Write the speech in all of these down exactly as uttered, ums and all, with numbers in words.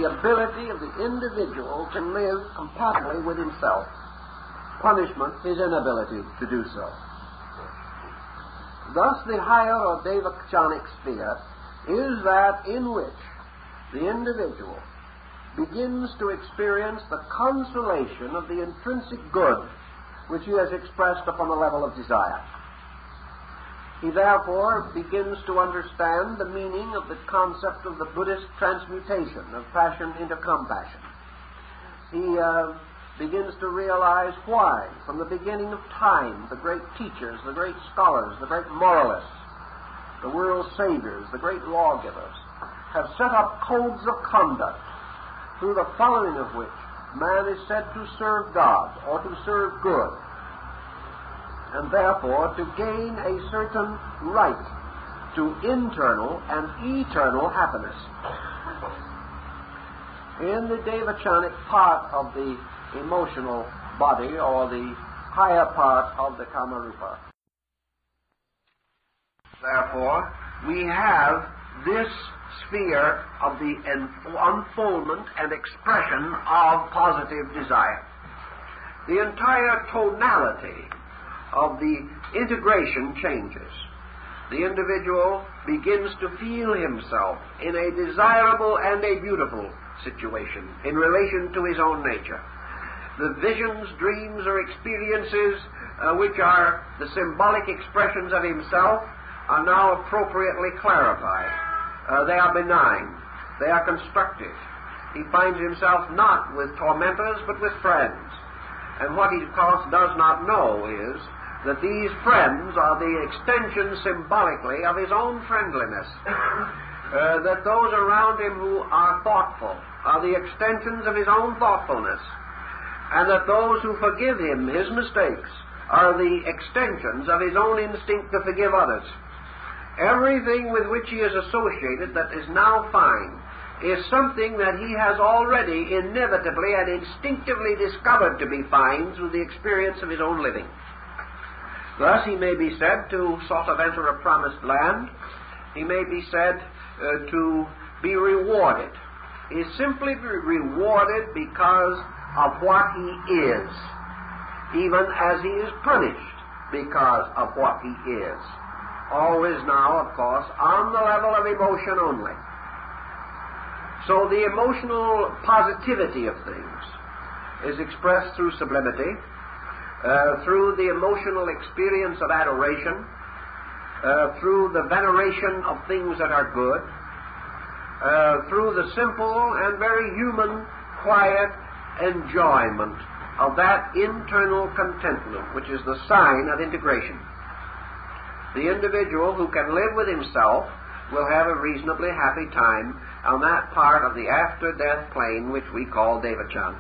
the ability of the individual to live compatibly with himself. Punishment, his inability to do so. Thus, the higher or Devachanic sphere is that in which the individual begins to experience the consolation of the intrinsic good which he has expressed upon the level of desire. He therefore begins to understand the meaning of the concept of the Buddhist transmutation of passion into compassion. He uh, begins to realize why, from the beginning of time, the great teachers, the great scholars, the great moralists, the world's saviors, the great lawgivers, have set up codes of conduct through the following of which man is said to serve God or to serve good, and therefore to gain a certain right to internal and eternal happiness. In the Devachanic part of the emotional body, or the higher part of the Kamarupa, therefore, we have this sphere of the unfoldment and expression of positive desire. The entire tonality of the integration changes. The individual begins to feel himself in a desirable and a beautiful situation in relation to his own nature. The visions, dreams, or experiences uh, which are the symbolic expressions of himself are now appropriately clarified. Uh, they are benign. They are constructive. He finds himself not with tormentors, but with friends. And what he, of course, does not know is that these friends are the extension symbolically of his own friendliness. Uh, that those around him who are thoughtful are the extensions of his own thoughtfulness. And that those who forgive him his mistakes are the extensions of his own instinct to forgive others. Everything with which he is associated that is now fine is something that he has already inevitably and instinctively discovered to be fine through the experience of his own living. Thus he may be said to sort of enter a promised land. He may be said uh, to be rewarded. He is simply rewarded because of what he is, even as he is punished because of what he is. Always now, of course, on the level of emotion only. So the emotional positivity of things is expressed through sublimity, uh, through the emotional experience of adoration, uh, through the veneration of things that are good, uh, through the simple and very human, quiet enjoyment of that internal contentment which is the sign of integration. The individual who can live with himself will have a reasonably happy time on that part of the after-death plane which we call Devachan.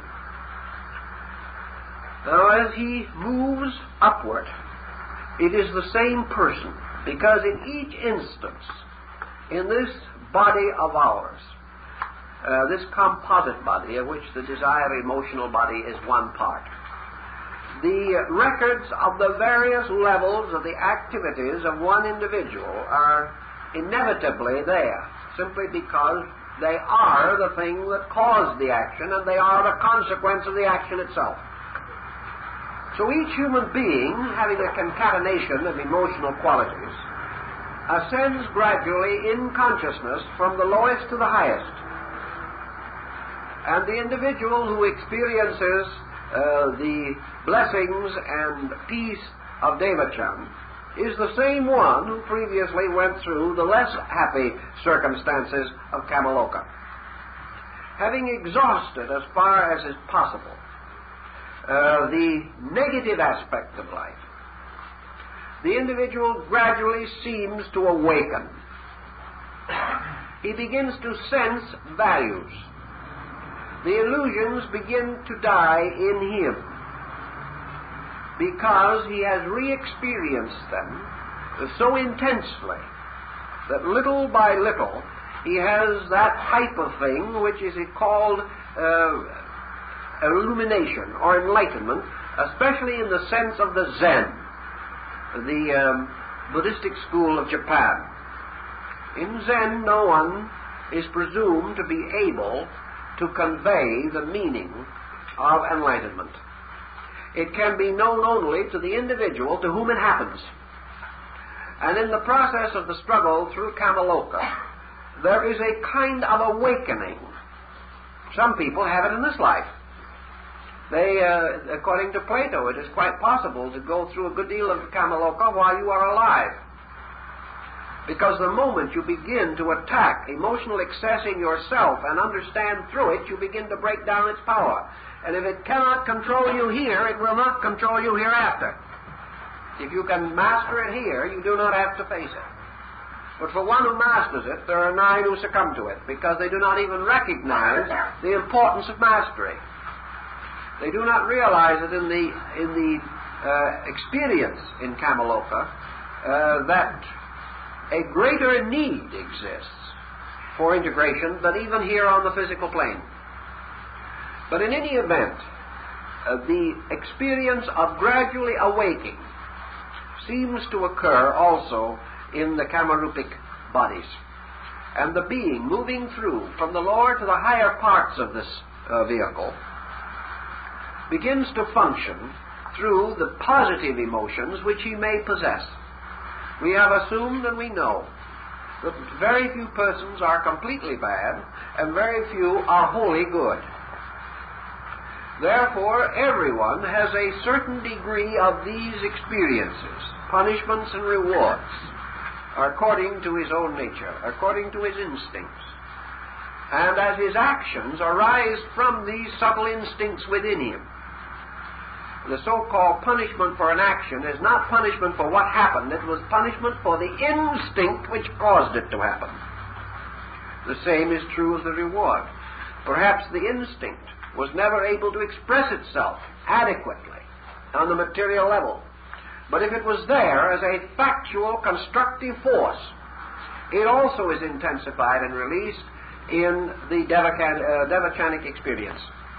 Now, as he moves upward, it is the same person, because in each instance, in this body of ours, uh, this composite body, of which the desire emotional body is one part, the records of the various levels of the activities of one individual are inevitably there, simply because they are the thing that caused the action, and they are the consequence of the action itself. So each human being, having a concatenation of emotional qualities, ascends gradually in consciousness from the lowest to the highest. And the individual who experiences uh, the blessings and peace of Devachan is the same one who previously went through the less happy circumstances of Kamaloka. Having exhausted, as far as is possible, uh, the negative aspect of life, the individual gradually seems to awaken. He begins to sense values. The illusions begin to die in him, because he has re-experienced them so intensely that little by little he has that type of thing which is called uh, illumination or enlightenment, especially in the sense of the Zen, the um, Buddhistic school of Japan. In Zen, no one is presumed to be able to convey the meaning of enlightenment. It can be known only to the individual to whom it happens. And in the process of the struggle through Kamaloka, there is a kind of awakening. Some people have it in this life. They, uh, according to Plato, it is quite possible to go through a good deal of Kamaloka while you are alive. Because the moment you begin to attack emotional excess in yourself and understand through it, you begin to break down its power. And if it cannot control you here, it will not control you hereafter. If you can master it here, you do not have to face it. But for one who masters it, there are nine who succumb to it, because they do not even recognize the importance of mastery. They do not realize that in the in the uh, experience in Kamaloka uh, that a greater need exists for integration than even here on the physical plane. But in any event, uh, the experience of gradually awaking seems to occur also in the Kamarupic bodies. And the being moving through from the lower to the higher parts of this uh, vehicle begins to function through the positive emotions which he may possess. We have assumed and we know that very few persons are completely bad and very few are wholly good. Therefore, everyone has a certain degree of these experiences, punishments and rewards, according to his own nature, according to his instincts. And as his actions arise from these subtle instincts within him, the so-called punishment for an action is not punishment for what happened, it was punishment for the instinct which caused it to happen. The same is true of the reward. Perhaps the instinct was never able to express itself adequately on the material level. But if it was there as a factual, constructive force, it also is intensified and released in the Devachan, uh, Devachanic experience.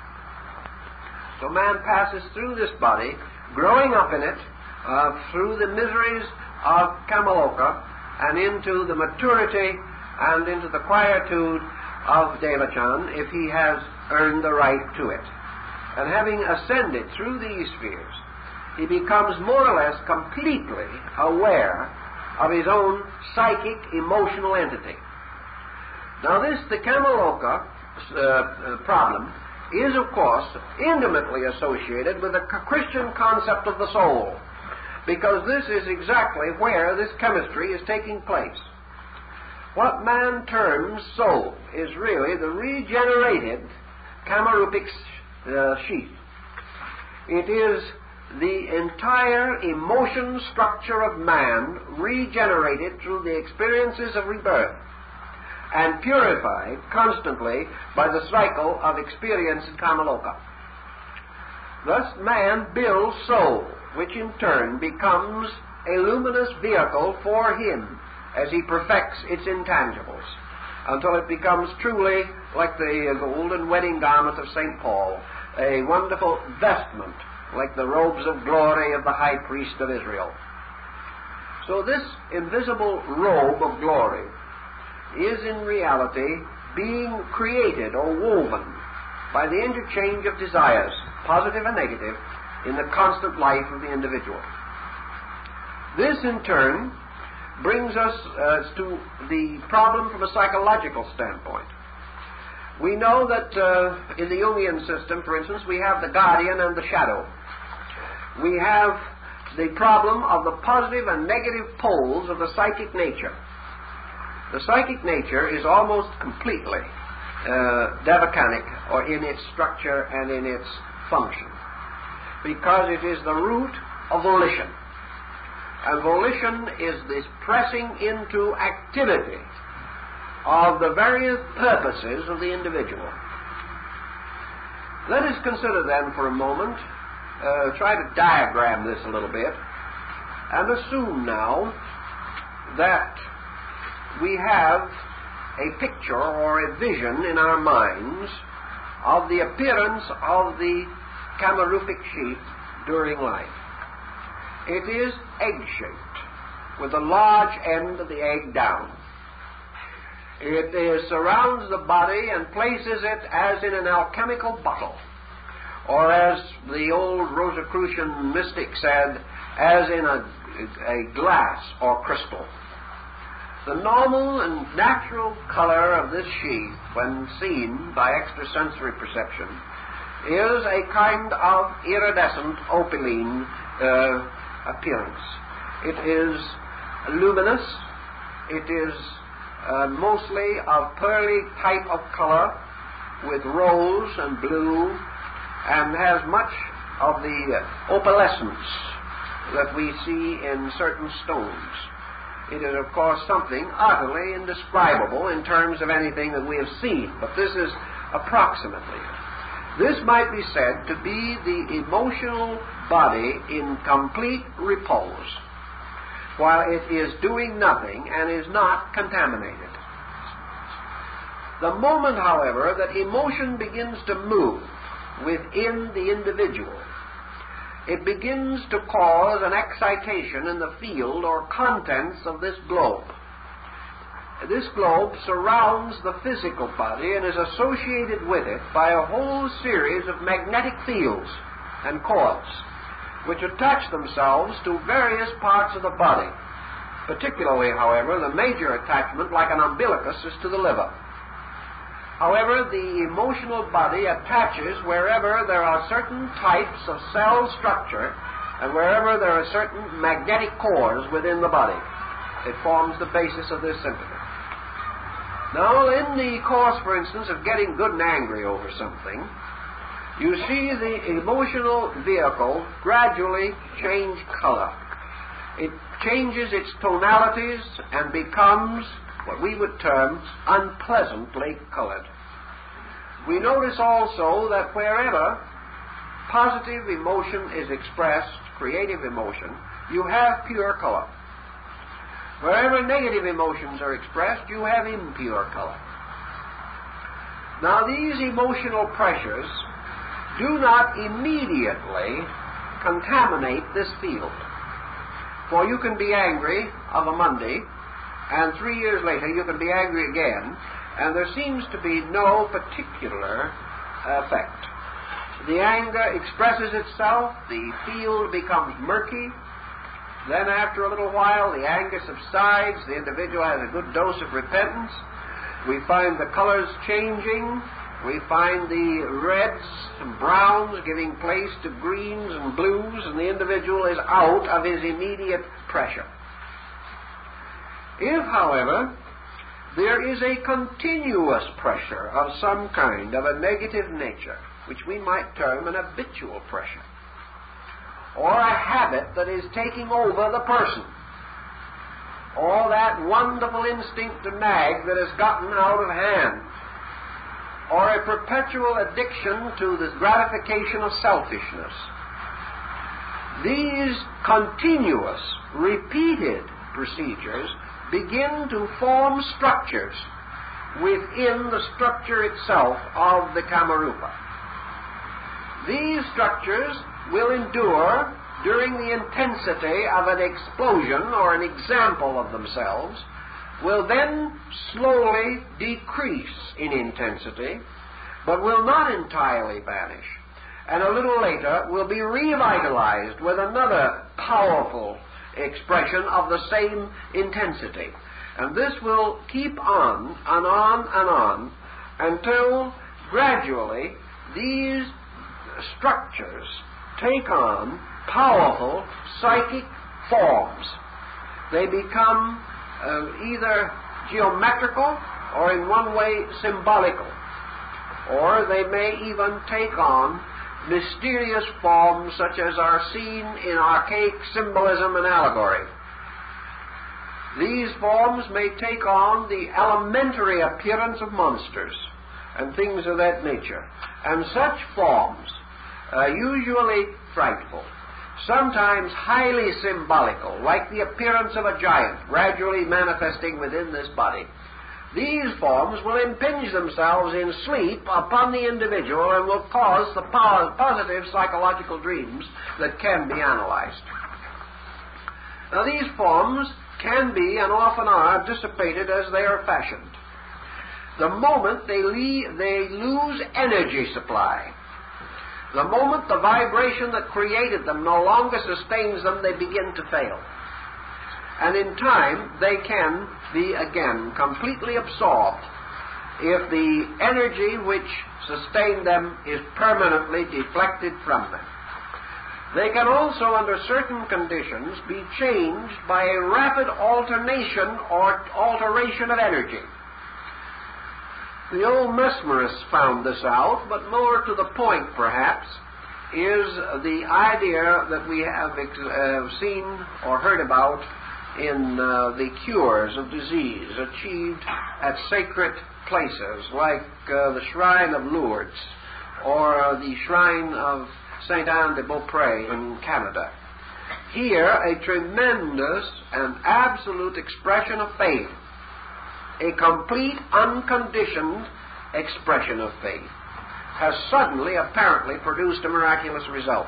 So man passes through this body, growing up in it, uh, through the miseries of Kamaloka, and into the maturity and into the quietude of Devachan, if he has earned the right to it. And having ascended through these spheres, he becomes more or less completely aware of his own psychic, emotional entity. Now this, the Kamaloka uh, uh, problem, is of course intimately associated with the Christian concept of the soul, because this is exactly where this chemistry is taking place. What man terms soul is really the regenerated Kamarupic uh, sheath. It is the entire emotion structure of man regenerated through the experiences of rebirth and purified constantly by the cycle of experience in Kamaloka. Thus man builds soul, which in turn becomes a luminous vehicle for him as he perfects its intangibles, until it becomes truly like the golden wedding garment of Saint Paul, a wonderful vestment like the robes of glory of the high priest of Israel. So this invisible robe of glory is in reality being created or woven by the interchange of desires, positive and negative, in the constant life of the individual. This in turn brings us uh, to the problem from a psychological standpoint. We know that uh, in the Jungian system, for instance, we have the guardian and the shadow. We have the problem of the positive and negative poles of the psychic nature. The psychic nature is almost completely uh, Devachanic, or in its structure and in its function, because it is the root of volition. And volition is this pressing into activity of the various purposes of the individual. Let us consider then for a moment, uh, try to diagram this a little bit, and assume now that we have a picture or a vision in our minds of the appearance of the Kamarupic sheath during life. It is egg-shaped, with the large end of the egg down. It is, surrounds the body and places it as in an alchemical bottle, or as the old Rosicrucian mystic said, as in a, a glass or crystal. The normal and natural color of this sheath, when seen by extrasensory perception, is a kind of iridescent opaline uh, appearance. It is luminous. It is uh, mostly of pearly type of color with rose and blue, and has much of the uh, opalescence that we see in certain stones. It is, of course, something utterly indescribable in terms of anything that we have seen, but this is approximately. This might be said to be the emotional body in complete repose, while it is doing nothing and is not contaminated. The moment, however, that emotion begins to move within the individual, it begins to cause an excitation in the field or contents of this globe. This globe surrounds the physical body and is associated with it by a whole series of magnetic fields and cords, which attach themselves to various parts of the body. Particularly, however, the major attachment, like an umbilicus, is to the liver. However, the emotional body attaches wherever there are certain types of cell structure and wherever there are certain magnetic cores within the body. It forms the basis of this sympathy. Now, in the course, for instance, of getting good and angry over something, you see the emotional vehicle gradually change color. It changes its tonalities and becomes what we would term unpleasantly colored. We notice also that wherever positive emotion is expressed, creative emotion, you have pure color. Wherever negative emotions are expressed, you have impure color. Now, these emotional pressures do not immediately contaminate this field. For you can be angry of a Monday, and three years later you can be angry again, and there seems to be no particular effect. The anger expresses itself, the field becomes murky, then after a little while the anger subsides, the individual has a good dose of repentance, we find the colors changing, we find the reds and browns giving place to greens and blues, and the individual is out of his immediate pressure. If, however, there is a continuous pressure of some kind, of a negative nature, which we might term an habitual pressure, or a habit that is taking over the person, or that wonderful instinct to nag that has gotten out of hand, or a perpetual addiction to the gratification of selfishness, these continuous, repeated procedures begin to form structures within the structure itself of the Kamarupa. These structures will endure during the intensity of an explosion or an example of themselves, will then slowly decrease in intensity, but will not entirely vanish, and a little later will be revitalized with another powerful expression of the same intensity. And this will keep on and on and on until gradually these structures take on powerful psychic forms. They become uh, either geometrical or in one way symbolical, or they may even take on mysterious forms such as are seen in archaic symbolism and allegory. These forms may take on the elementary appearance of monsters and things of that nature. And such forms, uh, usually frightful, sometimes highly symbolical, like the appearance of a giant gradually manifesting within this body, these forms will impinge themselves in sleep upon the individual and will cause the positive psychological dreams that can be analyzed. Now, these forms can be and often are dissipated as they are fashioned. the moment they, le- they lose energy supply, the moment the vibration that created them no longer sustains them, they begin to fail. And in time, they can be again completely absorbed if the energy which sustained them is permanently deflected from them. They can also, under certain conditions, be changed by a rapid alternation or alteration of energy. The old Mesmerists found this out, but more to the point, perhaps, is the idea that we have uh, seen or heard about in uh, the cures of disease achieved at sacred places like uh, the Shrine of Lourdes or uh, the Shrine of Saint Anne de Beaupré in Canada. Here, a tremendous and absolute expression of faith, a complete, unconditioned expression of faith, has suddenly, apparently, produced a miraculous result.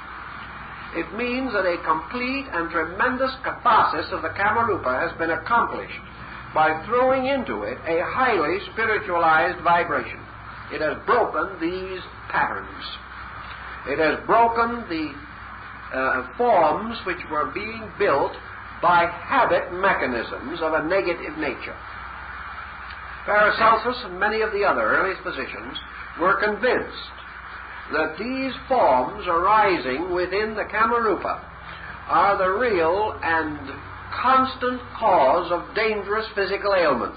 It means that a complete and tremendous catharsis of the Kamarupa has been accomplished by throwing into it a highly spiritualized vibration. It has broken these patterns. It has broken the uh, forms which were being built by habit mechanisms of a negative nature. Paracelsus and many of the other earliest physicians were convinced that these forms arising within the Kamarupa are the real and constant cause of dangerous physical ailments.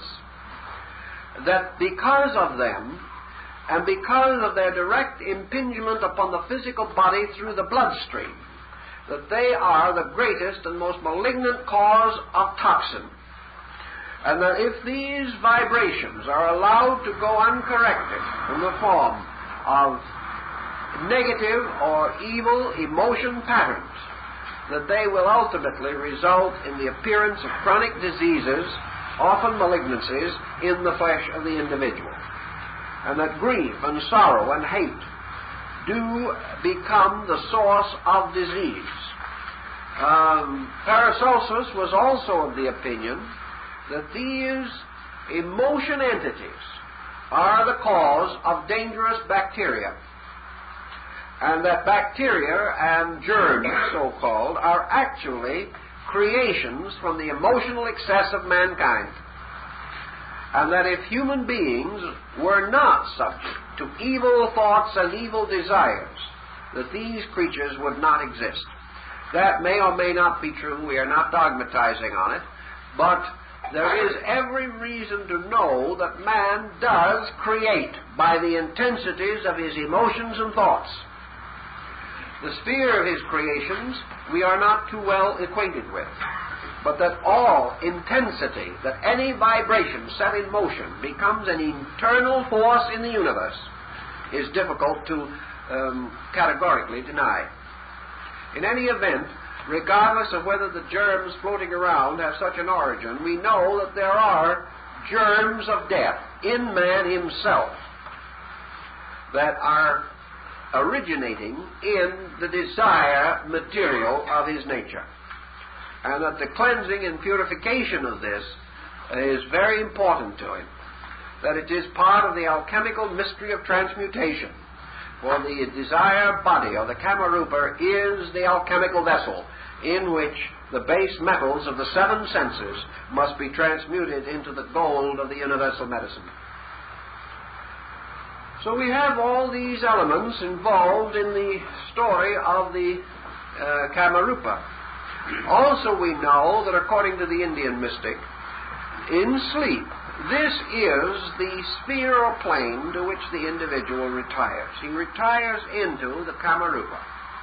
That because of them, and because of their direct impingement upon the physical body through the bloodstream, that they are the greatest and most malignant cause of toxin. And that if these vibrations are allowed to go uncorrected in the form of negative or evil emotion patterns, that they will ultimately result in the appearance of chronic diseases, often malignancies, in the flesh of the individual. And that grief and sorrow and hate do become the source of disease. Um, Paracelsus was also of the opinion that these emotion entities are the cause of dangerous bacteria, and that bacteria and germs, so-called, are actually creations from the emotional excess of mankind, and that if human beings were not subject to evil thoughts and evil desires, that these creatures would not exist. That may or may not be true. We are not dogmatizing on it, but there is every reason to know that man does create by the intensities of his emotions and thoughts. The sphere of his creations we are not too well acquainted with, but that all intensity, that any vibration set in motion becomes an internal force in the universe, is difficult to um, categorically deny. In any event, regardless of whether the germs floating around have such an origin, we know that there are germs of death in man himself that are originating in the desire material of his nature. And that the cleansing and purification of this is very important to him. That it is part of the alchemical mystery of transmutation. For the desire body, or the Kamarupa, is the alchemical vessel in which the base metals of the seven senses must be transmuted into the gold of the universal medicine. So we have all these elements involved in the story of the uh, Kamarupa. Also we know that according to the Indian mystic, in sleep, this is the sphere or plane to which the individual retires. He retires into the Kamarupa.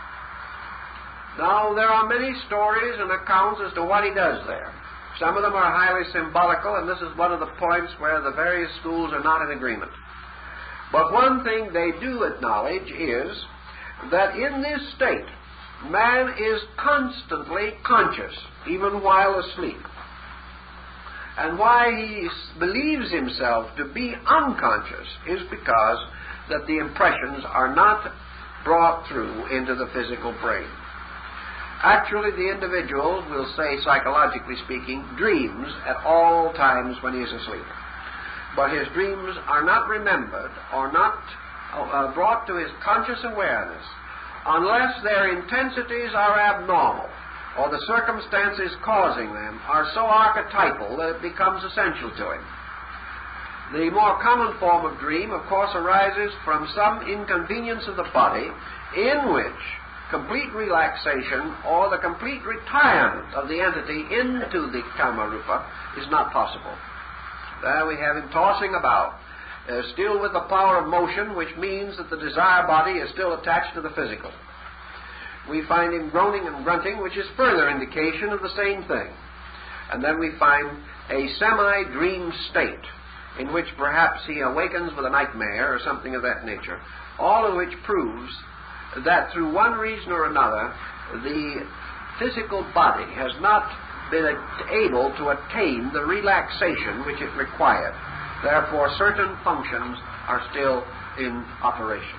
Now, there are many stories and accounts as to what he does there. Some of them are highly symbolical, and this is one of the points where the various schools are not in agreement. But one thing they do acknowledge is that in this state, man is constantly conscious, even while asleep. And why he believes himself to be unconscious is because that the impressions are not brought through into the physical brain. Actually, the individual, we'll say psychologically speaking, dreams at all times when he is asleep. but his dreams are not remembered or not uh, brought to his conscious awareness unless their intensities are abnormal or the circumstances causing them are so archetypal that it becomes essential to him. The more common form of dream, of course, arises from some inconvenience of the body in which complete relaxation or the complete retirement of the entity into the Kamarupa is not possible. There we have him tossing about, uh, still with the power of motion, which means that the desire body is still attached to the physical. We find him groaning and grunting, which is further indication of the same thing. And then we find a semi-dream state, in which perhaps he awakens with a nightmare or something of that nature, all of which proves that through one reason or another, the physical body has not been able to attain the relaxation which it required. Therefore, certain functions are still in operation.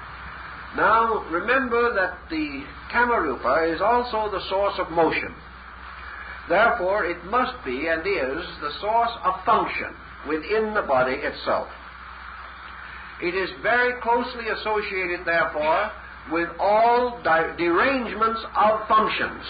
Now, remember that the Kamarupa is also the source of motion. Therefore, it must be and is the source of function within the body itself. It is very closely associated, therefore, with all di- derangements of functions,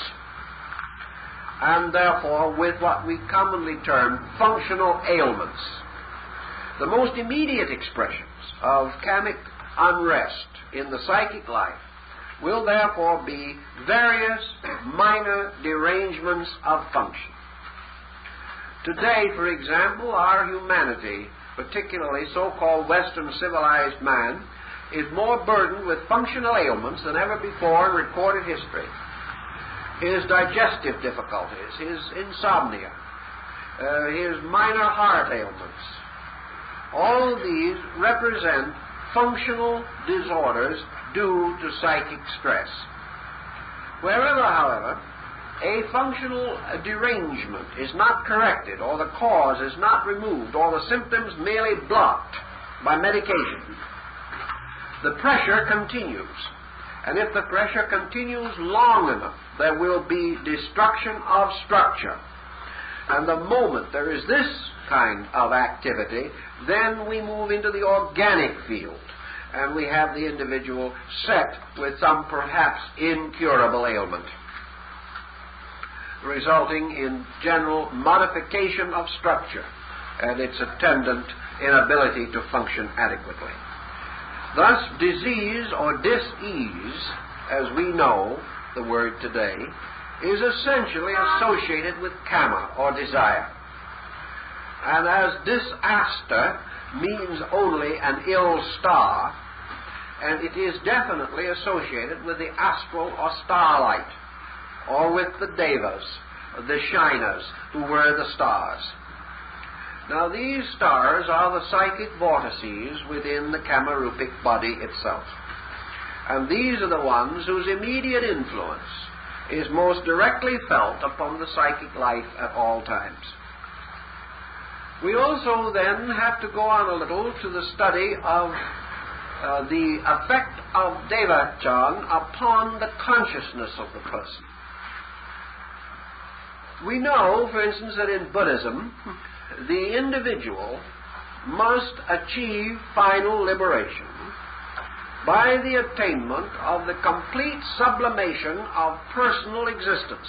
and therefore with what we commonly term functional ailments. The most immediate expressions of kamic unrest in the psychic life will therefore be various minor derangements of function. Today, for example, our humanity, particularly so-called Western civilized man, is more burdened with functional ailments than ever before in recorded history. His digestive difficulties, his insomnia, uh, his minor heart ailments, all of these represent functional disorders due to psychic stress. Wherever, however, a functional derangement is not corrected, or the cause is not removed, or the symptoms merely blocked by medication, the pressure continues. And if the pressure continues long enough, there will be destruction of structure. And the moment there is this kind of activity, then we move into the organic field, and we have the individual set with some perhaps incurable ailment, resulting in general modification of structure and its attendant inability to function adequately. Thus, disease or dis-ease, as we know the word today, is essentially associated with kama, or desire. And as disaster means only an ill star, and it is definitely associated with the astral or starlight, or with the devas, the shinas, who were the stars. Now, these stars are the psychic vortices within the Kamarupic body itself. And these are the ones whose immediate influence is most directly felt upon the psychic life at all times. We also then have to go on a little to the study of uh, the effect of Devachan upon the consciousness of the person. We know, for instance, that in Buddhism, the individual must achieve final liberation by the attainment of the complete sublimation of personal existence.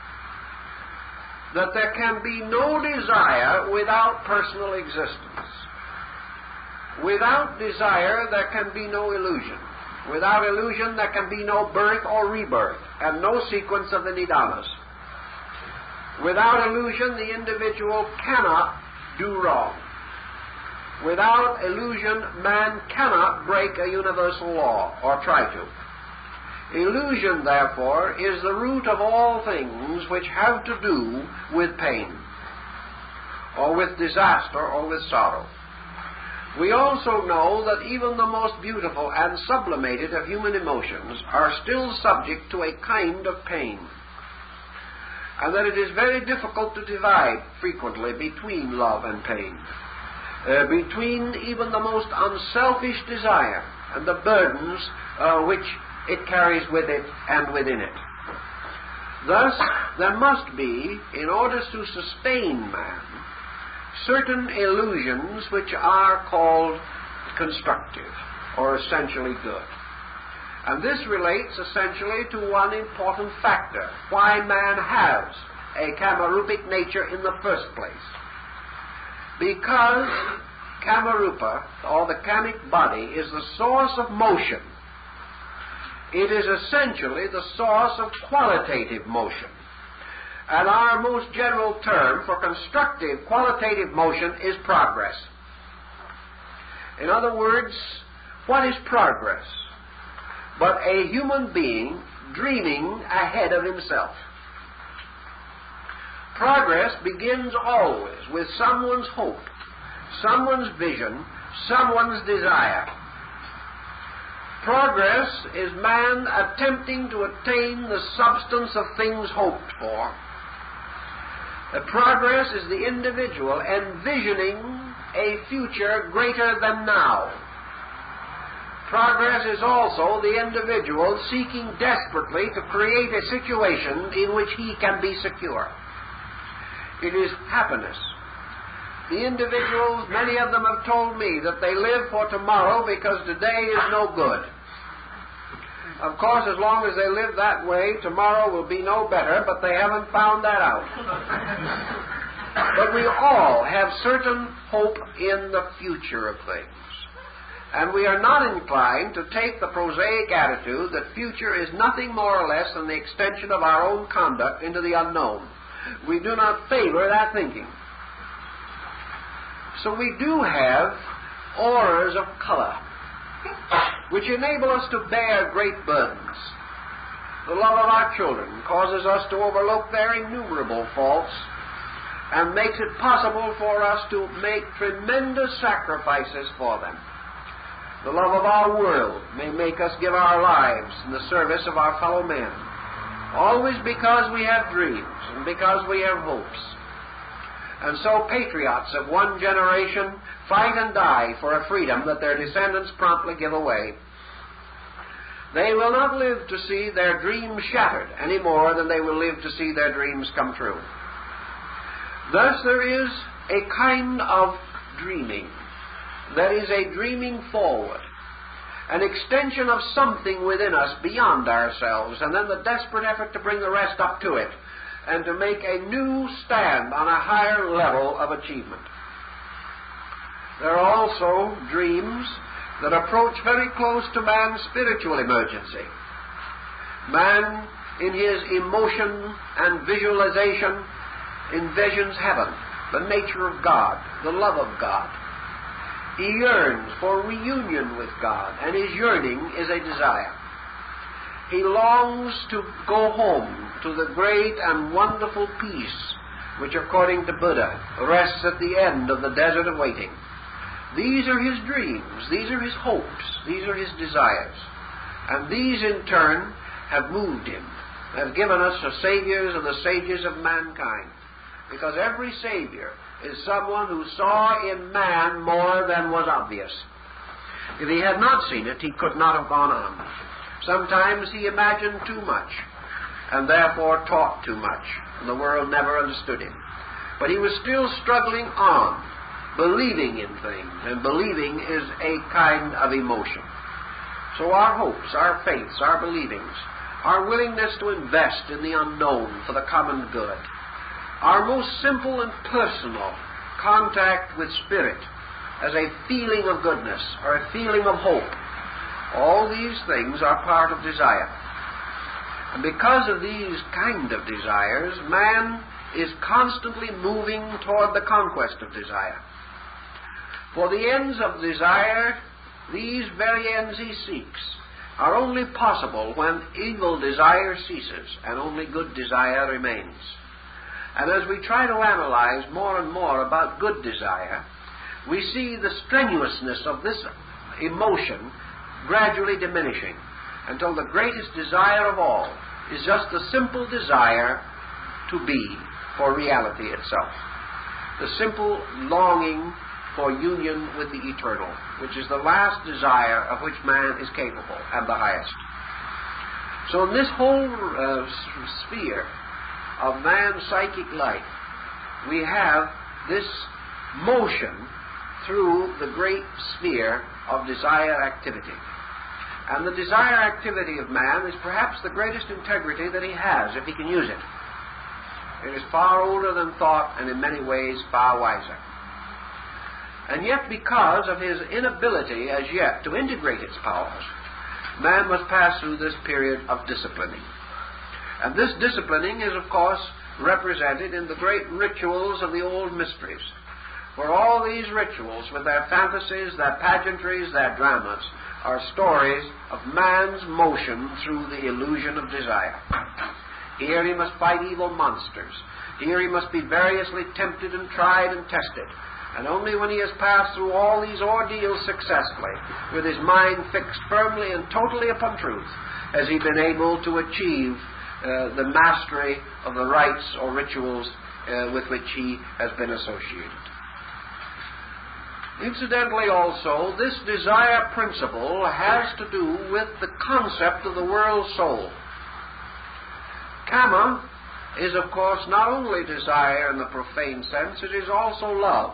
That there can be no desire without personal existence. Without desire, there can be no illusion. Without illusion, there can be no birth or rebirth, and no sequence of the nidanas. Without illusion, the individual cannot do wrong. Without illusion, man cannot break a universal law, or try to. Illusion, therefore, is the root of all things which have to do with pain, or with disaster, or with sorrow. We also know that even the most beautiful and sublimated of human emotions are still subject to a kind of pain, and that it is very difficult to divide frequently between love and pain, uh, between even the most unselfish desire and the burdens uh, which it carries with it and within it. Thus, there must be, in order to sustain man, certain illusions which are called constructive or essentially good. And this relates essentially to one important factor, why man has a kamarupic nature in the first place. Because kamarupa, or the kamic body, is the source of motion. It is essentially the source of qualitative motion. And our most general term for constructive qualitative motion is progress. In other words, what is progress but a human being dreaming ahead of himself? Progress begins always with someone's hope, someone's vision, someone's desire. Progress is man attempting to attain the substance of things hoped for. The progress is the individual envisioning a future greater than now. Progress is also the individual seeking desperately to create a situation in which he can be secure. It is happiness. The individuals, many of them have told me that they live for tomorrow because today is no good. Of course, as long as they live that way, tomorrow will be no better, but they haven't found that out. But we all have certain hope in the future of things. And we are not inclined to take the prosaic attitude that future is nothing more or less than the extension of our own conduct into the unknown. We do not favor that thinking. So we do have auras of color which enable us to bear great burdens. The love of our children causes us to overlook their innumerable faults and makes it possible for us to make tremendous sacrifices for them. The love of our world may make us give our lives in the service of our fellow men, always because we have dreams and because we have hopes. And so patriots of one generation fight and die for a freedom that their descendants promptly give away. They will not live to see their dreams shattered any more than they will live to see their dreams come true. Thus there is a kind of dreaming that is a dreaming forward, an extension of something within us beyond ourselves, and then the desperate effort to bring the rest up to it and to make a new stand on a higher level of achievement. There are also dreams that approach very close to man's spiritual emergency. Man, in his emotion and visualization, envisions heaven, the nature of God, the love of God. He yearns for reunion with God, and his yearning is a desire. He longs to go home to the great and wonderful peace which, according to Buddha, rests at the end of the desert of waiting. These are his dreams, these are his hopes, these are his desires. And these, in turn, have moved him, have given us the saviors and the sages of mankind. Because every savior is someone who saw in man more than was obvious. If he had not seen it, he could not have gone on. Sometimes he imagined too much, and therefore taught too much, and the world never understood him. But he was still struggling on, believing in things, and believing is a kind of emotion. So our hopes, our faiths, our believings, our willingness to invest in the unknown for the common good, our most simple and personal contact with spirit as a feeling of goodness or a feeling of hope, all these things are part of desire. And because of these kind of desires, man is constantly moving toward the conquest of desire. For the ends of desire, these very ends he seeks, are only possible when evil desire ceases and only good desire remains. And as we try to analyze more and more about good desire, we see the strenuousness of this emotion gradually diminishing until the greatest desire of all is just the simple desire to be for reality itself. The simple longing for union with the eternal, which is the last desire of which man is capable and the highest. So in this whole uh, sphere of man's psychic life, we have this motion through the great sphere of desire activity. And the desire activity of man is perhaps the greatest integrity that he has, if he can use it. It is far older than thought, and in many ways far wiser. And yet, because of his inability as yet to integrate its powers, man must pass through this period of disciplining. And this disciplining is, of course, represented in the great rituals of the old mysteries, where all these rituals, with their fantasies, their pageantries, their dramas, are stories of man's motion through the illusion of desire. Here he must fight evil monsters. Here he must be variously tempted and tried and tested. And only when he has passed through all these ordeals successfully, with his mind fixed firmly and totally upon truth, has he been able to achieve uh, the mastery of the rites or rituals uh, with which he has been associated. Incidentally also, this desire principle has to do with the concept of the world soul. Kama is, of course, not only desire in the profane sense, it is also love.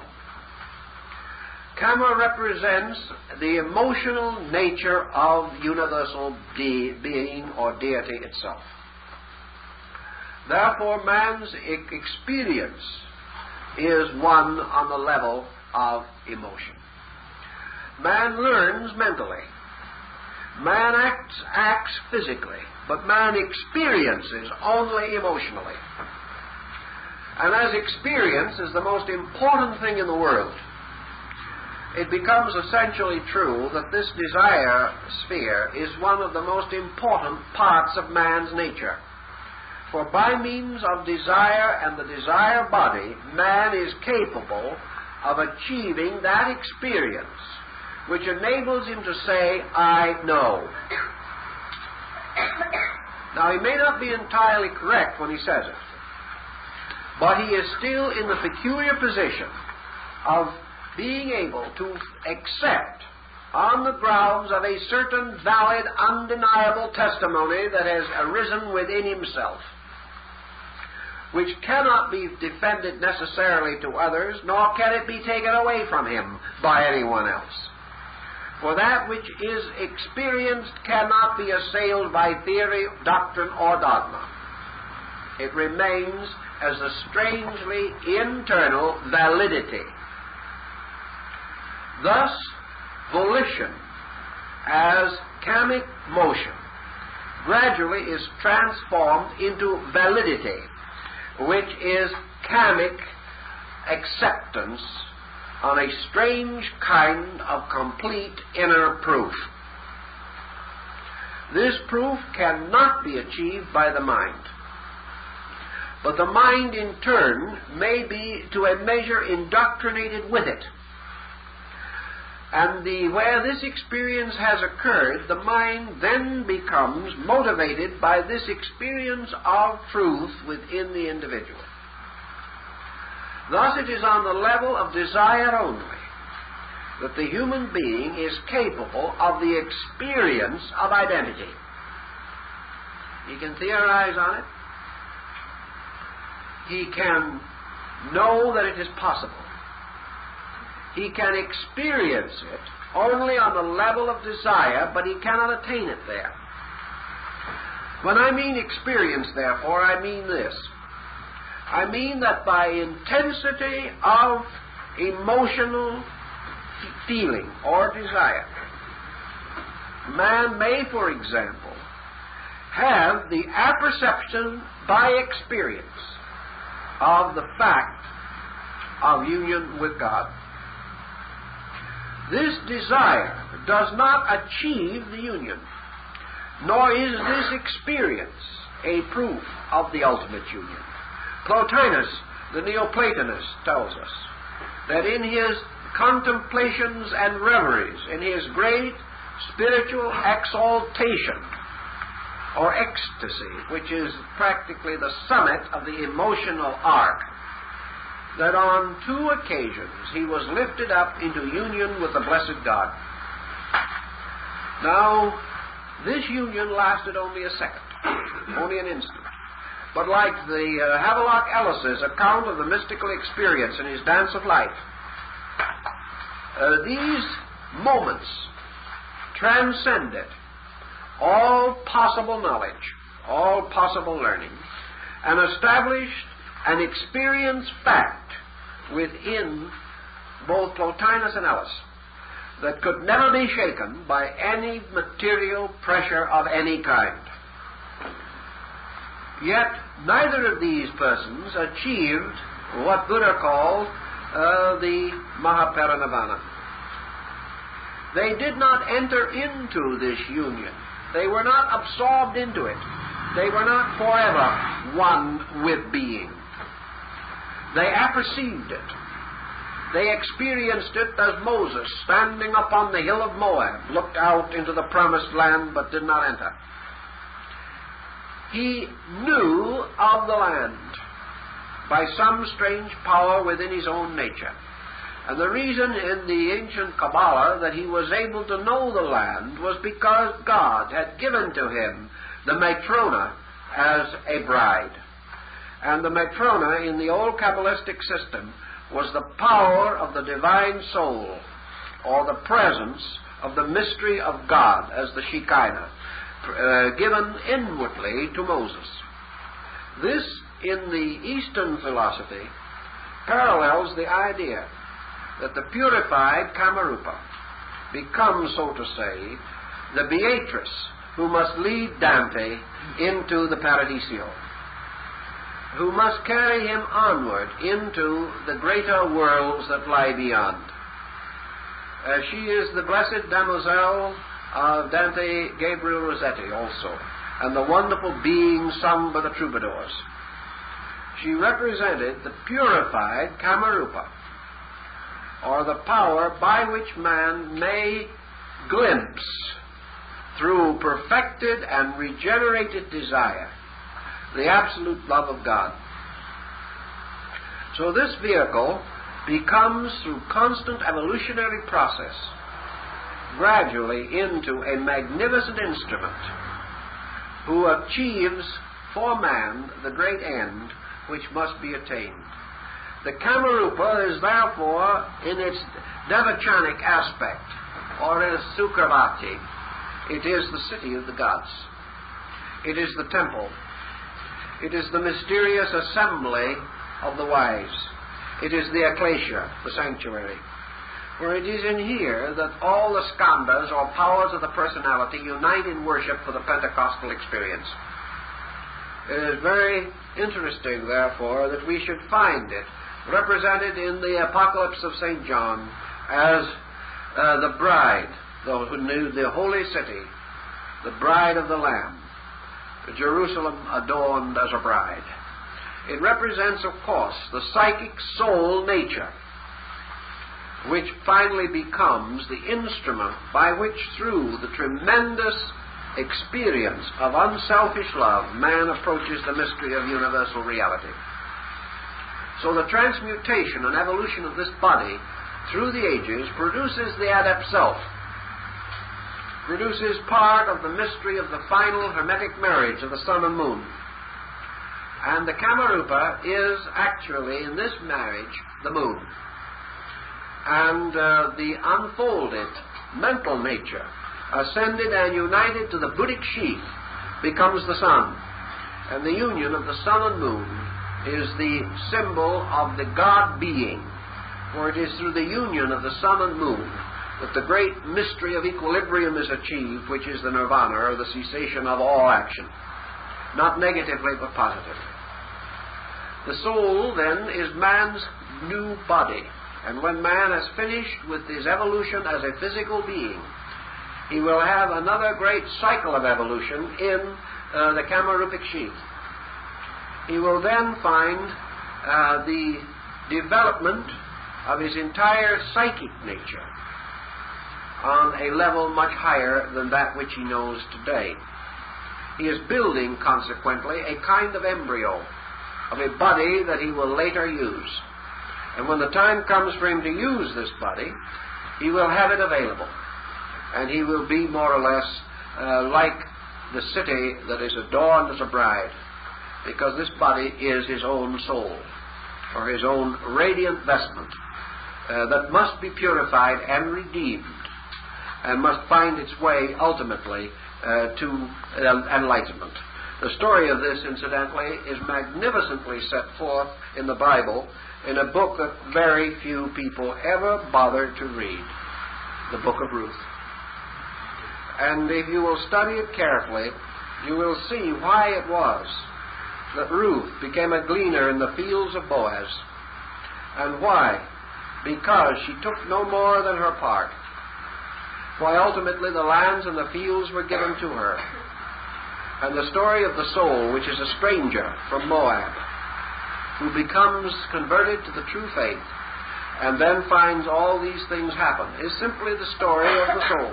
Kama represents the emotional nature of universal de- being or deity itself. Therefore, man's e- experience is one on the level of emotion. Man learns mentally. Man acts, acts physically, but man experiences only emotionally. And as experience is the most important thing in the world, it becomes essentially true that this desire sphere is one of the most important parts of man's nature. For by means of desire and the desire body, man is capable of achieving that experience which enables him to say, I know. Now, he may not be entirely correct when he says it, but he is still in the peculiar position of being able to accept, on the grounds of a certain valid, undeniable testimony that has arisen within himself, which cannot be defended necessarily to others, nor can it be taken away from him by anyone else. For that which is experienced cannot be assailed by theory, doctrine, or dogma. It remains as a strangely internal validity. Thus, volition, as kamic motion, gradually is transformed into validity, which is kamic acceptance on a strange kind of complete inner proof. This proof cannot be achieved by the mind, but the mind in turn may be to a measure indoctrinated with it. And the, where this experience has occurred, the mind then becomes motivated by this experience of truth within the individual. Thus it is on the level of desire only that the human being is capable of the experience of identity. He can theorize on it. He can know that it is possible. He can experience it only on the level of desire, but he cannot attain it there. When I mean experience, therefore, I mean this. I mean that by intensity of emotional feeling or desire, man may, for example, have the apperception by experience of the fact of union with God. This desire does not achieve the union, nor is this experience a proof of the ultimate union. Plotinus, the Neoplatonist, tells us that in his contemplations and reveries, in his great spiritual exaltation or ecstasy, which is practically the summit of the emotional arc, that on two occasions he was lifted up into union with the blessed God. Now, this union lasted only a second, only an instant. But like the uh, Havelock Ellis's account of the mystical experience in his Dance of Life, Uh, these moments transcended all possible knowledge, all possible learning, and established an experienced fact within both Plotinus and Ellis that could never be shaken by any material pressure of any kind. Yet neither of these persons achieved what Buddha called uh, the Mahaparinirvana. They did not enter into this union. They were not absorbed into it. They were not forever one with being. They apperceived it. They experienced it as Moses, standing upon the hill of Moab, looked out into the promised land but did not enter. He knew of the land by some strange power within his own nature. And the reason in the ancient Kabbalah that he was able to know the land was because God had given to him the Matrona as a bride. And the Matrona in the old Kabbalistic system was the power of the divine soul, or the presence of the mystery of God as the Shekinah, uh, given inwardly to Moses. This, in the Eastern philosophy, parallels the idea that the purified Kamarupa becomes, so to say, the Beatrice who must lead Dante into the Paradiso, who must carry him onward into the greater worlds that lie beyond. Uh, she is the blessed damozel of Dante Gabriel Rossetti also, and the wonderful being sung by the troubadours. She represented the purified Kamarupa, or the power by which man may glimpse, through perfected and regenerated desire, the absolute love of God. So this vehicle becomes, through constant evolutionary process, gradually into a magnificent instrument who achieves for man the great end which must be attained. The Kamarupa is therefore, in its devachanic aspect, or as Sukravati, it is the city of the gods. It is the temple. It is the mysterious assembly of the wise. It is the ecclesia, the sanctuary. For it is in here that all the skandhas, or powers of the personality, unite in worship for the Pentecostal experience. It is very interesting, therefore, that we should find it represented in the Apocalypse of Saint John as uh, the bride, the, the holy city, the bride of the Lamb, Jerusalem adorned as a bride. It represents, of course, the psychic soul nature, which finally becomes the instrument by which, through the tremendous experience of unselfish love, man approaches the mystery of universal reality. So the transmutation and evolution of this body through the ages produces the adept self, produces part of the mystery of the final hermetic marriage of the sun and moon. And the Kamarupa is actually, in this marriage, the moon. And uh, the unfolded mental nature, ascended and united to the Buddhic sheath, becomes the sun. And the union of the sun and moon is the symbol of the God being. For it is through the union of the sun and moon that the great mystery of equilibrium is achieved, which is the nirvana, or the cessation of all action. Not negatively, but positively. The soul, then, is man's new body. And when man has finished with his evolution as a physical being, he will have another great cycle of evolution in uh, the Kamarupic sheath. He will then find uh, the development of his entire psychic nature on a level much higher than that which he knows today. He is building, consequently, a kind of embryo of a body that he will later use. And when the time comes for him to use this body, he will have it available. And he will be more or less uh, like the city that is adorned as a bride, because this body is his own soul, or his own radiant vestment, uh, that must be purified and redeemed, and must find its way ultimately uh, to uh, enlightenment. The story of this, incidentally, is magnificently set forth in the Bible in a book that very few people ever bother to read, the book of Ruth. And if you will study it carefully, you will see why it was that Ruth became a gleaner in the fields of Boaz. And why? Because she took no more than her part. Why ultimately the lands and the fields were given to her. And the story of the soul, which is a stranger from Moab, who becomes converted to the true faith, and then finds all these things happen, is simply the story of the soul.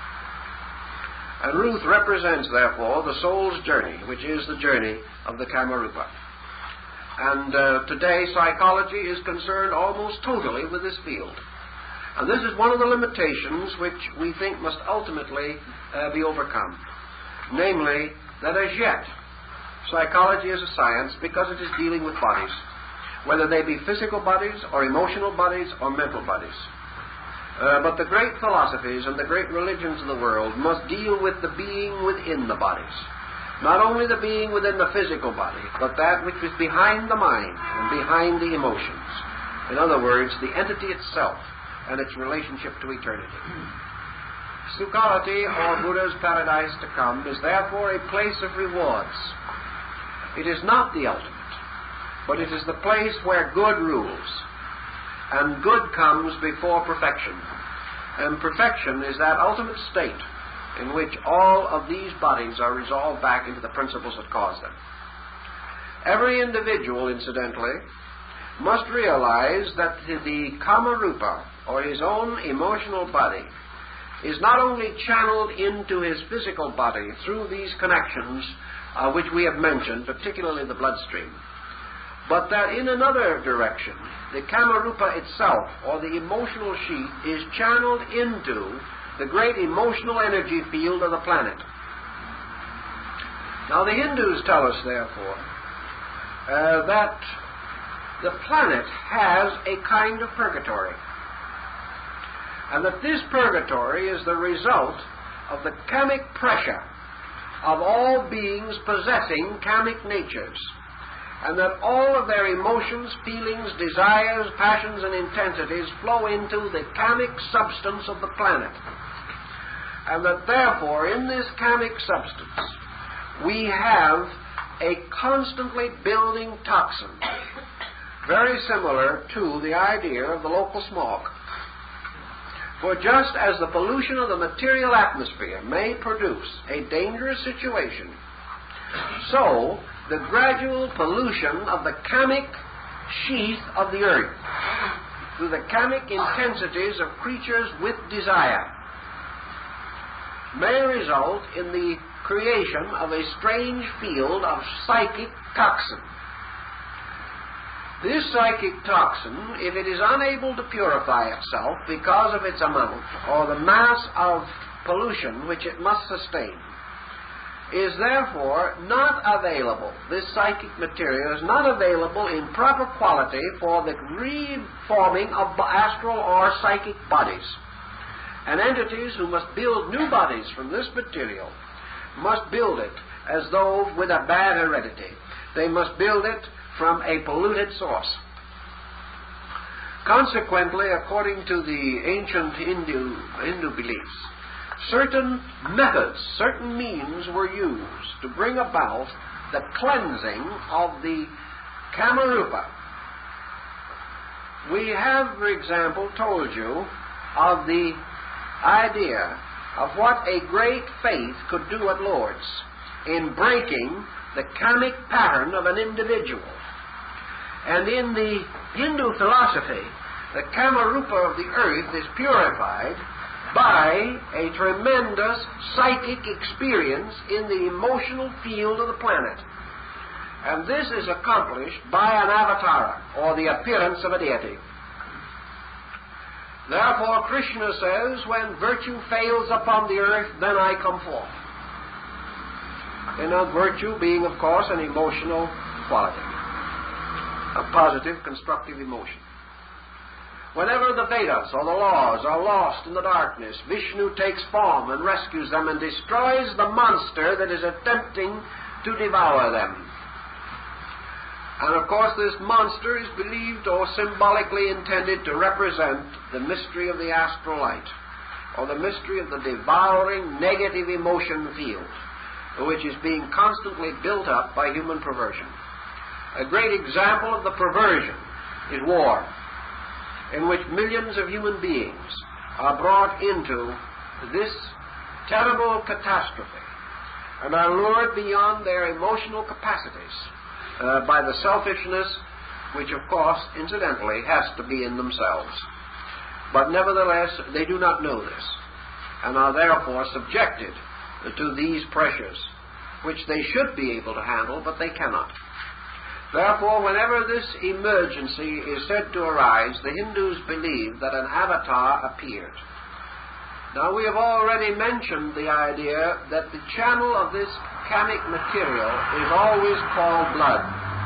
And Ruth represents, therefore, the soul's journey, which is the journey of the Kamarupa. And uh, today psychology is concerned almost totally with this field. And this is one of the limitations which we think must ultimately uh, be overcome. Namely, that as yet, psychology is a science because it is dealing with bodies, whether they be physical bodies or emotional bodies or mental bodies. Uh, but the great philosophies and the great religions of the world must deal with the being within the bodies. Not only the being within the physical body, but that which is behind the mind and behind the emotions. In other words, the entity itself and its relationship to eternity. Sukhalati, or Buddha's paradise to come, is therefore a place of rewards. It is not the ultimate, but it is the place where good rules. And good comes before perfection. And perfection is that ultimate state in which all of these bodies are resolved back into the principles that cause them. Every individual, incidentally, must realize that the Kamarupa, or his own emotional body, is not only channeled into his physical body through these connections uh, which we have mentioned, particularly the bloodstream, but that in another direction, the Kamarupa itself, or the emotional sheath, is channeled into the great emotional energy field of the planet. Now the Hindus tell us, therefore, uh, that the planet has a kind of purgatory, and that this purgatory is the result of the kamic pressure of all beings possessing kamic natures, and that all of their emotions, feelings, desires, passions, and intensities flow into the kamic substance of the planet. And that therefore, in this kamic substance, we have a constantly building toxin, very similar to the idea of the local smog. For just as the pollution of the material atmosphere may produce a dangerous situation, so the gradual pollution of the kamic sheath of the earth through the kamic intensities of creatures with desire may result in the creation of a strange field of psychic toxin. This psychic toxin, if it is unable to purify itself because of its amount or the mass of pollution which it must sustain, is therefore not available. This psychic material is not available in proper quality for the reforming of astral or psychic bodies. And entities who must build new bodies from this material must build it as though with a bad heredity. They must build it from a polluted source. Consequently, according to the ancient Hindu, Hindu beliefs, certain methods, certain means were used to bring about the cleansing of the Kamarupa. We have, for example, told you of the idea of what a great faith could do at Lourdes in breaking the kamic pattern of an individual. And in the Hindu philosophy, the Kamarupa of the earth is purified by a tremendous psychic experience in the emotional field of the planet. And this is accomplished by an avatara, or the appearance of a deity. Therefore, Krishna says, when virtue fails upon the earth, then I come forth. And now, virtue being, of course, an emotional quality, a positive, constructive emotion. Whenever the Vedas or the laws are lost in the darkness, Vishnu takes form and rescues them and destroys the monster that is attempting to devour them. And of course this monster is believed or symbolically intended to represent the mystery of the astral light, or the mystery of the devouring negative emotion field, which is being constantly built up by human perversion. A great example of the perversion is war, in which millions of human beings are brought into this terrible catastrophe and are lured beyond their emotional capacities uh, by the selfishness which, of course, incidentally, has to be in themselves. But nevertheless, they do not know this, and are therefore subjected to these pressures, which they should be able to handle, but they cannot. Therefore, whenever this emergency is said to arise, the Hindus believe that an avatar appeared. Now, we have already mentioned the idea that the channel of this kamic material is always called blood.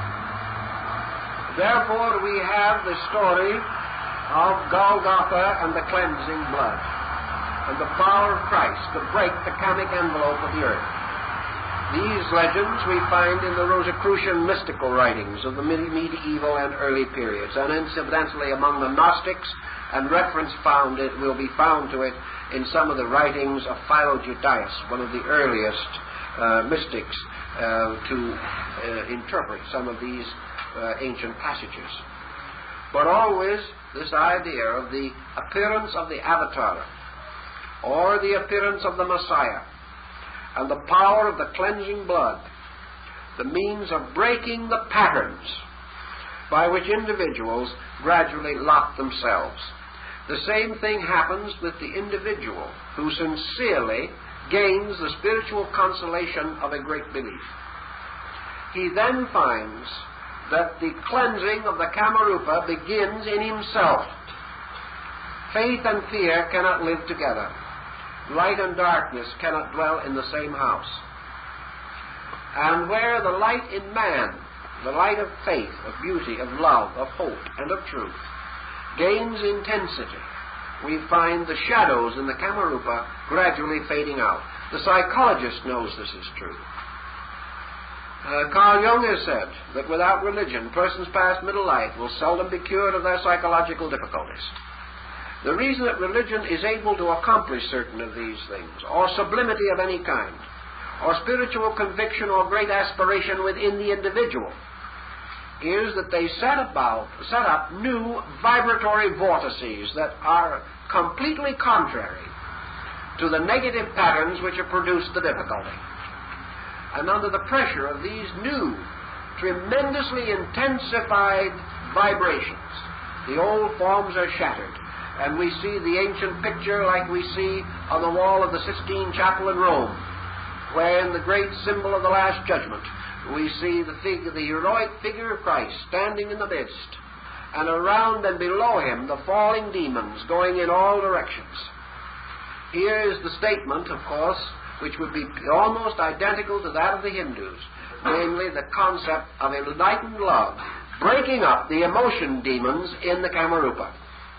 Therefore, we have the story of Golgotha and the cleansing blood, and the power of Christ to break the kamic envelope of the earth. These legends we find in the Rosicrucian mystical writings of the medieval and early periods, and incidentally among the Gnostics, and reference found it will be found to it in some of the writings of Philo-Judaeus, one of the earliest uh, mystics uh, to uh, interpret some of these uh, ancient passages. But always this idea of the appearance of the Avatar, or the appearance of the Messiah, and the power of the cleansing blood, the means of breaking the patterns by which individuals gradually lock themselves. The same thing happens with the individual who sincerely gains the spiritual consolation of a great belief. He then finds that the cleansing of the Kamarupa begins in himself. Faith and fear cannot live together. Light and darkness cannot dwell in the same house. And where the light in man, the light of faith, of beauty, of love, of hope, and of truth, gains intensity, we find the shadows in the Kamarupa gradually fading out. The psychologist knows this is true. Uh, Carl Jung has said that without religion, persons past middle life will seldom be cured of their psychological difficulties. The reason that religion is able to accomplish certain of these things, or sublimity of any kind, or spiritual conviction or great aspiration within the individual, is that they set about, set up new vibratory vortices that are completely contrary to the negative patterns which have produced the difficulty. And under the pressure of these new, tremendously intensified vibrations, the old forms are shattered, and we see the ancient picture like we see on the wall of the Sistine Chapel in Rome, where in the great symbol of the Last Judgment, we see the figure, the heroic figure of Christ standing in the midst, and around and below him the falling demons going in all directions. Here is the statement, of course, which would be almost identical to that of the Hindus, namely the concept of enlightened love breaking up the emotion demons in the Kamarupa.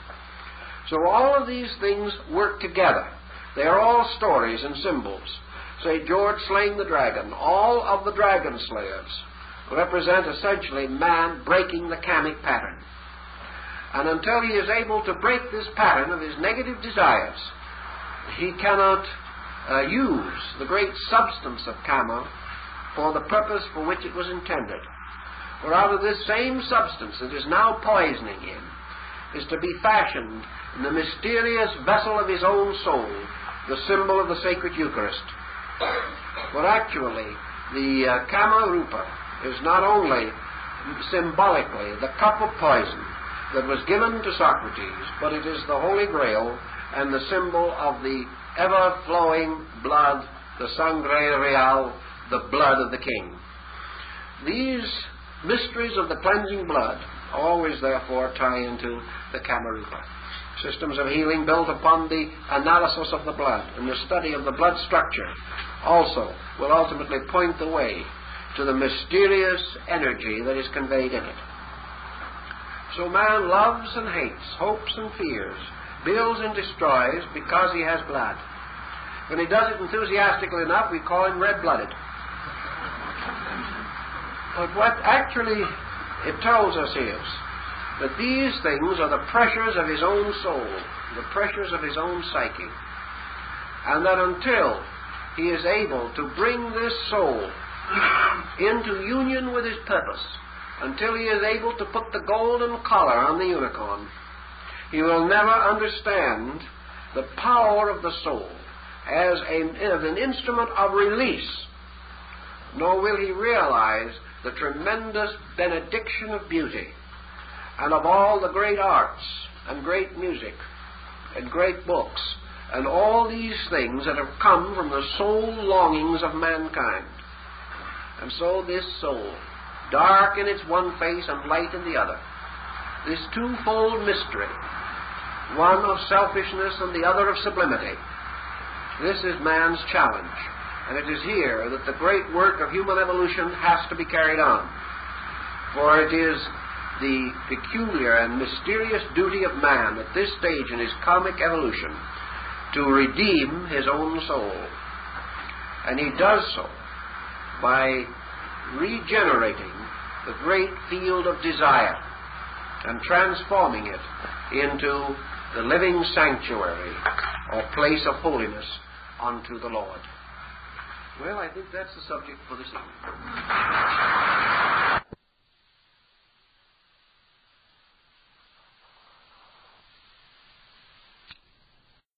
So all of these things work together. They are all stories and symbols. Saint George slaying the dragon, all of the dragon slayers represent essentially man breaking the kamic pattern. And until he is able to break this pattern of his negative desires, he cannot uh, use the great substance of kama for the purpose for which it was intended. For out of this same substance that is now poisoning him is to be fashioned in the mysterious vessel of his own soul, the symbol of the sacred Eucharist. But actually, the uh, Kamarupa is not only symbolically the cup of poison that was given to Socrates, but it is the Holy Grail and the symbol of the ever-flowing blood, the sangre real, the blood of the King. These mysteries of the cleansing blood always, therefore, tie into the Kamarupa. Systems of healing built upon the analysis of the blood and the study of the blood structure also will ultimately point the way to the mysterious energy that is conveyed in it. So man loves and hates, hopes and fears, builds and destroys because he has blood. When he does it enthusiastically enough, we call him red-blooded. But what actually it tells us is that these things are the pressures of his own soul, the pressures of his own psyche, and that until he is able to bring this soul into union with his purpose, until he is able to put the golden collar on the unicorn, he will never understand the power of the soul as, a, as an instrument of release, nor will he realize the tremendous benediction of beauty and of all the great arts and great music and great books and all these things that have come from the soul longings of mankind. And so this soul, dark in its one face and light in the other, this twofold mystery, one of selfishness and the other of sublimity, this is man's challenge. And it is here that the great work of human evolution has to be carried on. For it is the peculiar and mysterious duty of man at this stage in his comic evolution to redeem his own soul. And he does so by regenerating the great field of desire and transforming it into the living sanctuary or place of holiness unto the Lord. Well, I think that's the subject for this evening.